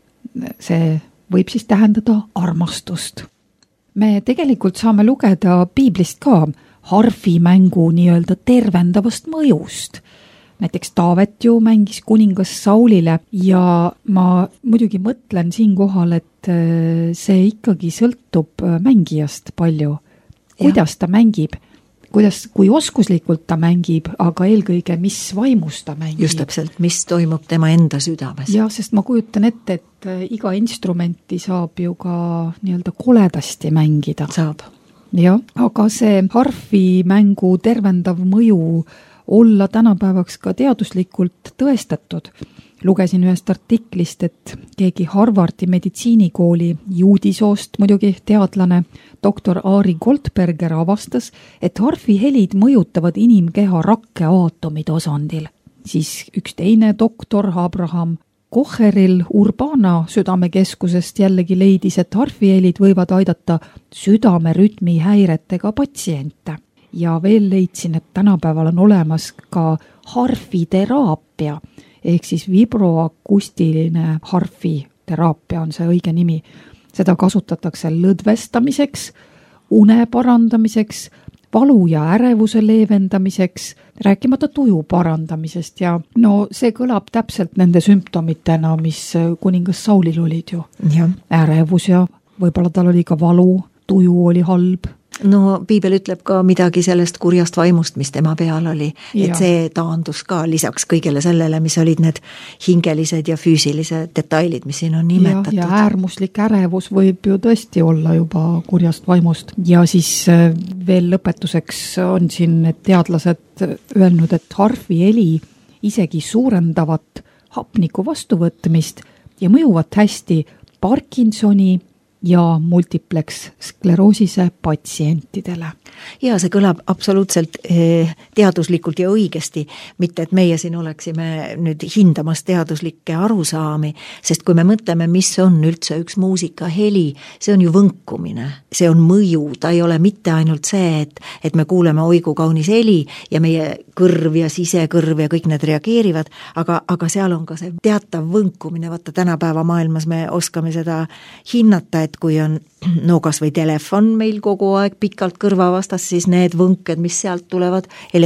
see võib siis tähendada armastust. Me tegelikult saame lugeda piiblist ka harfimängu nii-öelda tervendavast mõjust. Näiteks Taavet ju mängis kuningas Saulile ja ma muidugi mõtlen siinkohal, et see ikkagi sõltub mängijast palju. Kuidas ta mängib, kui oskuslikult ta mängib, aga eelkõige mis vaimus ta mängib. Just täpselt, mis toimub tema enda südames. Ja, sest ma kujutan ette, et iga instrumenti saab ju ka nii-öelda koledasti mängida. Saab. Ja, aga see harfimängu tervendav mõju olla tänapäevaks ka teaduslikult tõestatud. Lugesin ühest artiklist, et keegi Harvardi meditsiinikooli juudisoost, muidugi teadlane, doktor Aari Goldberger avastas, et harfi helid mõjutavad inimkeha rakke aatomi tasandil. siis üks teine doktor Abraham Kocheril Urbana südamekeskusest jällegi leidis, et harfihelid võivad aidata südamerütmi häiretega patsiente. Ja veel leidsin, et tänapäeval on olemas ka harfiteraapia, ehk siis vibroakustiline harfiteraapia on see õige nimi. Seda kasutatakse lõdvestamiseks, une parandamiseks, valu ja ärevuse leevendamiseks, rääkimata tuju parandamisest ja no see kõlab täpselt nende sümptomitena, mis kuningas Saulil olid ju. Ja. Ärevus ja võib-olla tal oli ka valu, tuju oli halb. No piibel ütleb ka midagi sellest kurjast vaimust, mis tema peal oli, et see taandus ka lisaks kõigele sellele, mis olid need hingelised ja füüsilised detailid, mis siin on nimetatud. Ja äärmuslik ärevus võib ju tõesti olla juba kurjast vaimust. Ja siis veel lõpetuseks on siin need teadlased öelnud, et harfiheli isegi suurendavat hapniku vastuvõtmist ja mõjuvad hästi Parkinsoni ja multiplex skleroosise patsientidele. Ja see kõlab absoluutselt teaduslikult ja õigesti, mitte et meie siin oleksime nüüd hindamas teaduslikke arusaami, sest kui me mõtleme, mis on üldse üks muusikaheli, see on ju võnkumine, see on mõju, ta ei ole mitte ainult see, et me kuuleme oigu kaunis heli ja meie kõrv ja sisekõrv ja kõik need reageerivad, aga seal on ka see teatav võnkumine, vaata tänapäeva maailmas me oskame seda hinnata, et kui on kas või telefon meil kogu aeg pikalt kõrva vastas, siis need võnked, mis sealt tulevad,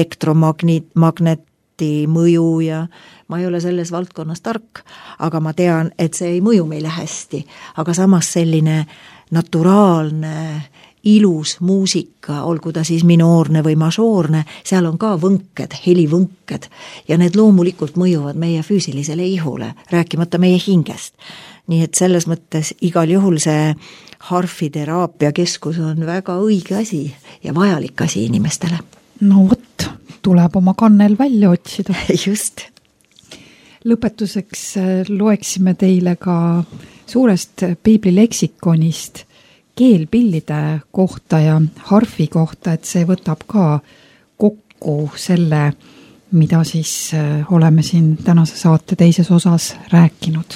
elektromagneti mõju ja ma ei ole selles valdkonnas tark, aga ma tean, et see ei mõju meile hästi. Aga samas selline naturaalne, ilus muusika, olgu ta siis minoorne või mažoorne, seal on ka võnked, helivõnked ja need loomulikult mõjuvad meie füüsilisele ihule, rääkimata meie hingest. Nii et selles mõttes igal juhul see harfiteraapia keskus on väga õige asi ja vajalik asi inimestele. No vot, tuleb oma kannel välja otsida. Just. Lõpetuseks loeksime teile ka suurest piiblileksikonist keelpillide kohta ja harfi kohta, et see võtab ka kokku selle, mida siis oleme siin tänase saate teises osas rääkinud.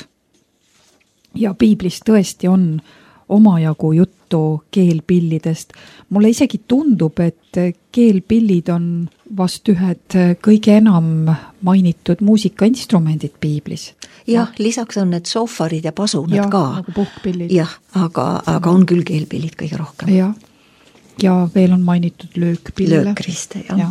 Ja piiblis tõesti on omajagu juttu keelpillidest. Mulle isegi tundub, et keelpillid on vast ühed kõige enam mainitud muusikainstrumendid piiblis. Jah, lisaks on need sofarid ja pasunad ka. Nagu puhkpillid. Jah, aga on küll keelpillid kõige rohkem. Ja veel on mainitud löökpille. Löökriste, jah.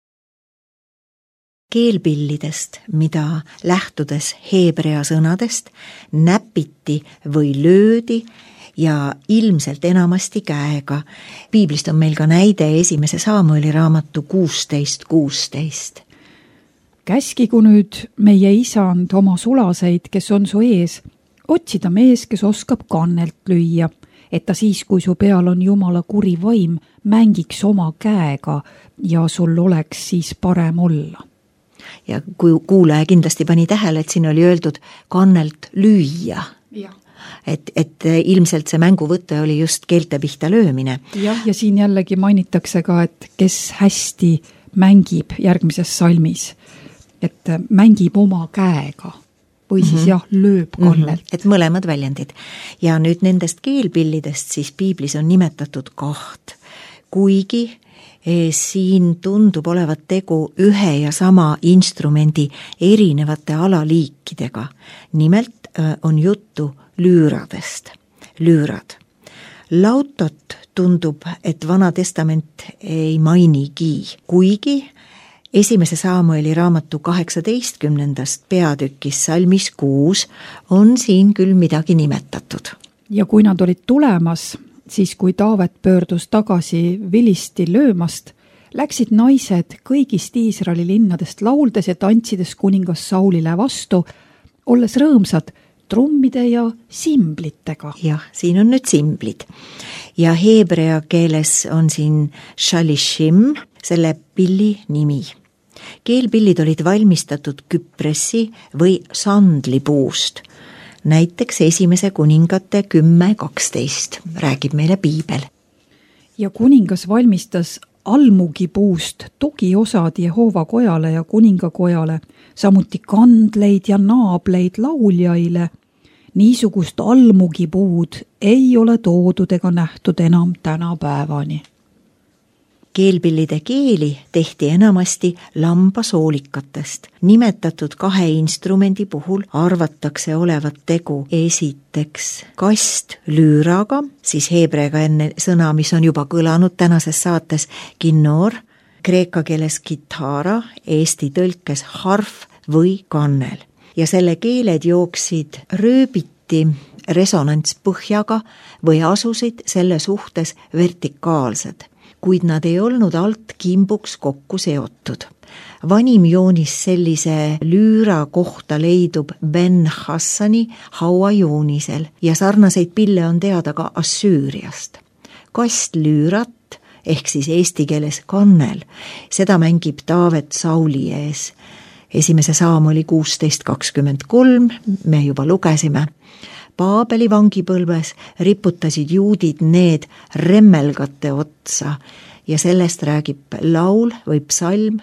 Keelpillidest, mida lähtudes heebrea sõnadest näpiti või löödi ja ilmselt enamasti käega. Piiblist on meil ka näide 1. Saamueli raamatu 16:16. Käskigu nüüd meie isand oma sulaseid, kes on su ees, otsida mees, kes oskab kannelt lüüa, et ta siis, kui su peal on Jumala kuri vaim, mängiks oma käega ja sul oleks siis parem olla. Ja kui kuulaja kindlasti pani tähele, et siin oli öeldud kannelt lüüa. Et ilmselt see mänguvõte oli just keelte pihta löömine. Ja siin jällegi mainitakse ka, et kes hästi mängib järgmises salmis, et mängib oma käega või siis lööb kannelt. Et mõlemad väljendid. Ja nüüd nendest keelpillidest siis piiblis on nimetatud 2, kuigi siin tundub olevat tegu ühe ja sama instrumendi erinevate alaliikidega. Nimelt on juttu lüüradest. Lüürad. Lautot tundub, et Vana Testament ei mainigi, kuigi 1. Saamueli raamatu 18. peatükis salmis 6 on siin küll midagi nimetatud. Ja kui nad olid tulemas, siis kui Taavet pöördus tagasi vilisti löömast, läksid naised kõigist Iisraeli linnadest lauldes ja tantsides kuningas Saulile vastu, olles rõõmsad trummide ja simblitega. Jah, siin on nüüd simblid. Ja heebrea keeles on siin shalishim, selle pilli nimi. Keelpillid olid valmistatud küpressi või sandlipuust. Näiteks 1. kuningate 10:12 räägib meile piibel. Ja kuningas valmistas almugipuust tugiosad Jehova kojale ja kuningakojale, samuti kandleid ja naableid lauljaile. Niisugust almugipuud ei ole toodud ega nähtud enam tänapäevani. Keelpillide keeli tehti enamasti lambasoolikatest. Nimetatud 2 instrumendi puhul arvatakse olevat tegu esiteks kastlüüraga, siis heebreaga enne sõna, mis on juba kõlanud tänases saates, kinnor, kreeka keeles kitara, eesti tõlkes harf või kannel. Ja selle keeled jooksid rööbiti resonantspõhjaga või asusid selle suhtes vertikaalsed, kuid nad ei olnud alt kimbuks kokku seotud. Vanim joonis sellise lüüra kohta leidub Ben Hassani hauajoonisel ja sarnaseid pille on teada ka Assüüriast. Kastlüürat, ehk siis eesti keeles kannel, seda mängib Taavet Sauli ees. 1. Saamuli 16:23, me juba lugesime. Paabeli vangipõlves riputasid juudid need remmelgate otsa ja sellest räägib laul või psalm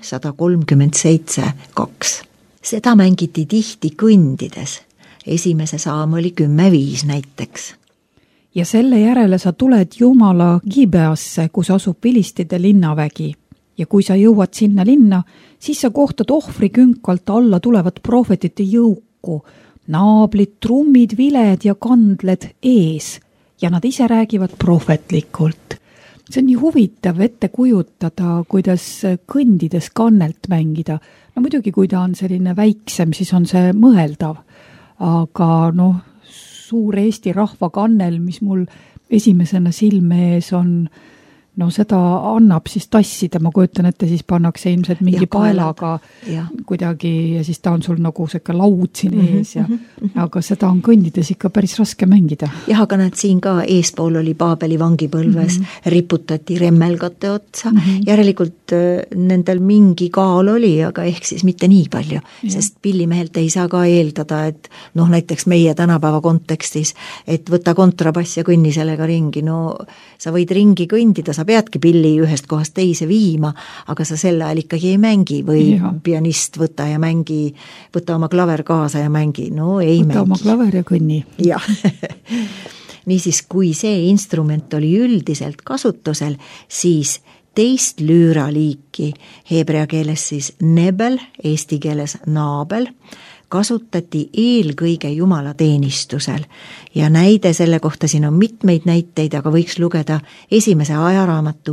137:2. Seda mängiti tihti kõndides, 1. Saamuli 10:5 näiteks. Ja selle järele sa tuled Jumala Gibeasse, kus asub vilistide linnavägi. Ja kui sa jõuad sinna linna, siis sa kohtad ohvrikünkalt alla tulevat prohvetite jõuku, naablid, trummid, viled ja kandled ees ja nad ise räägivad prohvetlikult. See on nii huvitav ette kujutada, kuidas kõndides kannelt mängida. No muidugi, kui ta on selline väiksem, siis on see mõeldav. Aga suur Eesti rahva kannel, mis mul esimesena silme ees on, seda annab siis tassida, ma kujutan ette, siis pannakse ilmselt mingi paelaga kuidagi ja siis ta on sul nagu selline laud siin ees aga seda on kõndides ikka päris raske mängida. Jah, aga nad siin ka eespool oli Paabeli vangipõlves, riputati remmelgate otsa, järelikult nendel mingi kaal oli, aga ehk siis mitte nii palju, sest pillimehelt ei saa ka eeldada, et näiteks meie tänapäeva kontekstis, et võta kontrabass ja kõnni sellega ringi, sa võid ringi kõndida, sa peadki pilli ühest kohast teise viima, aga sa selle ajal ikkagi ei mängi või pianist võta ja mängi, võta oma klaver kaasa ja mängi, ei mängi. Võta oma klaver ja kõnni. Jah. Niisiis, kui see instrument oli üldiselt kasutusel, siis teist lüüraliiki, heebrea keeles siis nebel, eesti keeles naabel, kasutati eelkõige jumalateenistusel ja näide selle kohta siin on mitmeid näiteid, aga võiks lugeda 1. ajaraamatu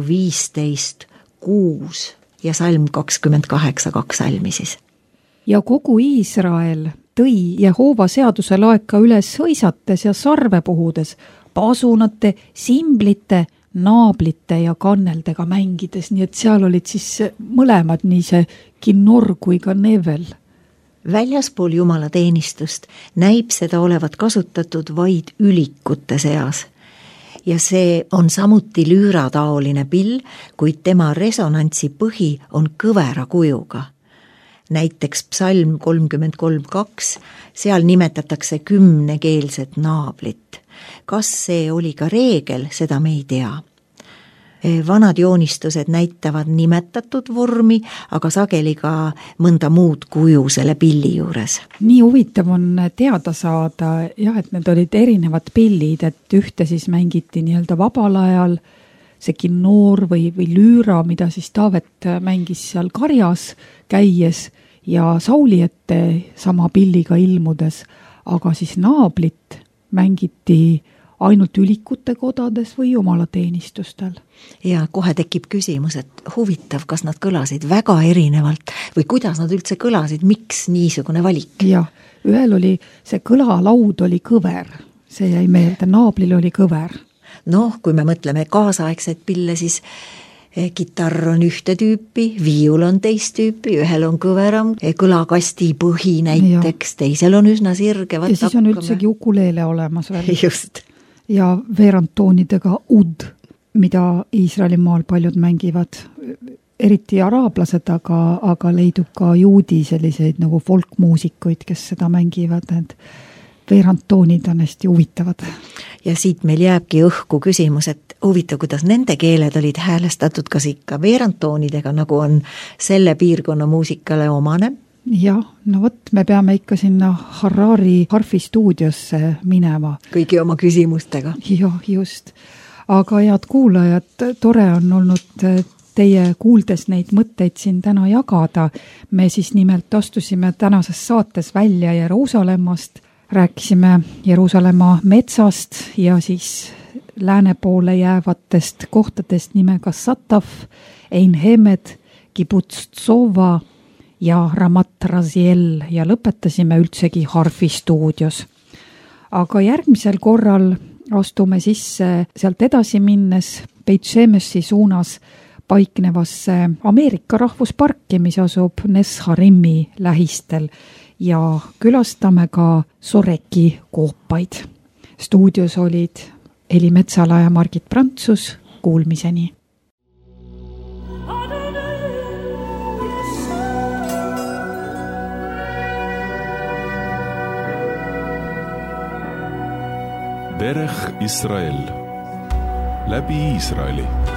15:6 ja salm 28:2 salmi siis. Ja kogu Iisrael tõi Jehova seaduse laeka üles hõisates ja sarve puhudes, pasunate, simblite, naablite ja kanneldega mängides, nii et seal olid siis mõlemad, nii see kinnor kui ka nevel. Väljaspool jumalateenistust näib seda olevat kasutatud vaid ülikute seas. Ja see on samuti lüürataoline pill, kuid tema resonantsi põhi on kõvera kujuga. Näiteks psalm 33:2, seal nimetatakse 10-keelset naablit. Kas see oli ka reegel, seda me ei tea. Vanad joonistused näitavad nimetatud vormi, aga sageli ka mõnda muud kuju selle pilli juures. Nii huvitav on teada saada, et need olid erinevad pillid, et ühte siis mängiti nii-öelda vabal ajal, see kinnoor või lüüra, mida siis Taavet mängis seal karjas käies ja Sauli ette sama pilliga ilmudes, aga siis naablit mängiti ainult ülikute kodades või jumalateenistustel. Ja kohe tekib küsimus, et huvitav, kas nad kõlasid väga erinevalt või kuidas nad üldse kõlasid, miks niisugune valik? Jah, ühel oli see kõlalaud oli kõver, see jäi meelde, naablil oli kõver. Kui me mõtleme kaasaegset pille, siis kitarr on ühte tüüpi, viiul on teist tüüpi, ühel on kõveram, kõlakasti põhi näiteks, teisel on üsna sirge. Ja siis on üldsegi ukuleele olemas veel. Just. Ja veerandtoonidega ud, mida Iisraelimaal paljud mängivad, eriti araablased, aga leidub ka juudi selliseid nagu folkmuusikuid, kes seda mängivad. veerandtoonid on hästi huvitavad. Ja siit meil jääbki õhku küsimus, et huvitav, kuidas nende keeled olid häälestatud, kas ikka veerandtoonidega, nagu on selle piirkonna muusikale omane? Jah, no vot, me peame ikka sinna Harari harfistuudiosse minema. Kõigi oma küsimustega. Jah, just. Aga head kuulajad, tore on olnud teie kuuldes neid mõtteid siin täna jagada. Me siis nimelt astusime tänases saates välja Jeruusalemmast, rääkisime Jeruusalemma metsast ja siis lääne poole jäävatest kohtadest nimega Sataf, Ein Hemed, Kibbutz Tsova ja Ramat Raziel ja lõpetasime üldsegi harfistuudios. Aga järgmisel korral astume sisse sealt edasi minnes Beit Shemeshi suunas paiknevasse Ameerika rahvusparki, mis asub Nesharimi lähistel ja külastame ka Soreki koopaid. Stuudios olid Heli Metsala ja Margit Prantsus, kuulmiseni. Derech Israel läbi Iisraeli.